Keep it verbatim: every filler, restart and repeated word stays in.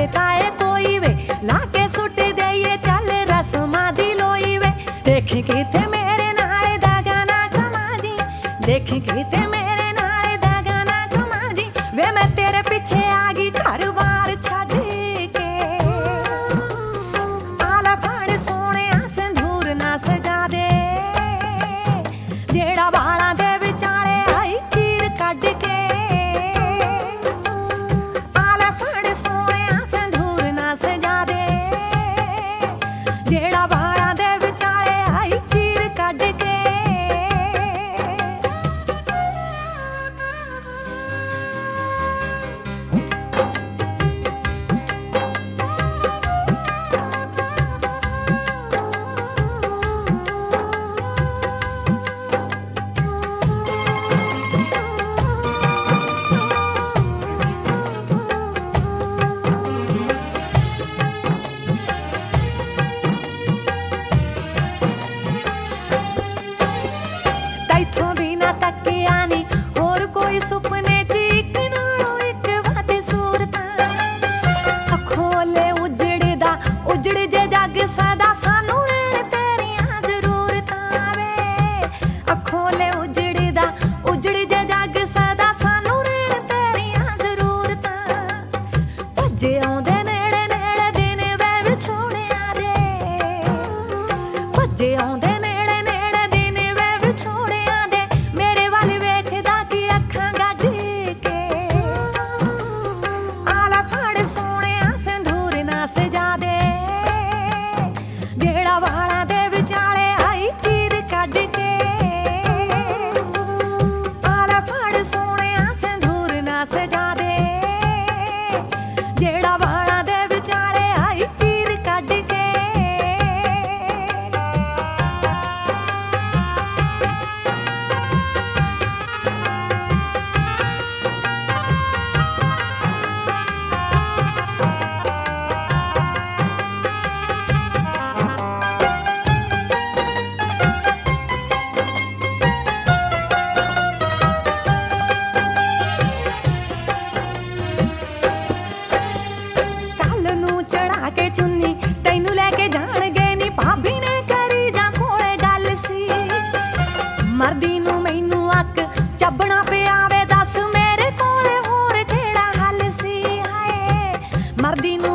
ताए कोई वे लाके सुट दे ये चल रस्मा दी लोई वे। देख किते मेरे नाल दागा ना कमा जी, देख किते मेरे नाल दागा ना कमा जी। वे मैं तेरे पीछे आ गई घर बार छड़ के। आला फाड़ सोने संधूर ना सजा दे, जेड़ा बाला दे विचाले आई चीर कट के। आला फाड़ सोने संधूर ना सजा दे, जेड़ा बाला दे विचाले आई चीर कट के। तैथों बिना तकिया नी होर कोई सुपने च इक नालों इक वध सूरतां। अखोले उजड़दा उजड़ जे जग सदा सानू रैण तेरियां जरूरतां वे। अखोले उजड़दा उजड़ जे जग सदा सानू रैण तेरियां जरूरतां। भज्जे आउंदे नेड़े नेड़े दिन वे विछोड़ियां दे, भज्जे आउंदे सजा दे, जेड़ा वाला दे विचाले आई चीर कट के। आला फाड़ सोने संधूर ना सजा दे, जेड़ा वाला दे विचाले आई चीर कट के। चढ़ा के चुन्नी तैनू लेके जान गए नी भाभी ने करी जा कोले गल सी। मरदी नू मैनू अक चबना पिया वे दस मेरे कोले होर केड़ा हल सी। हाय मरदी नू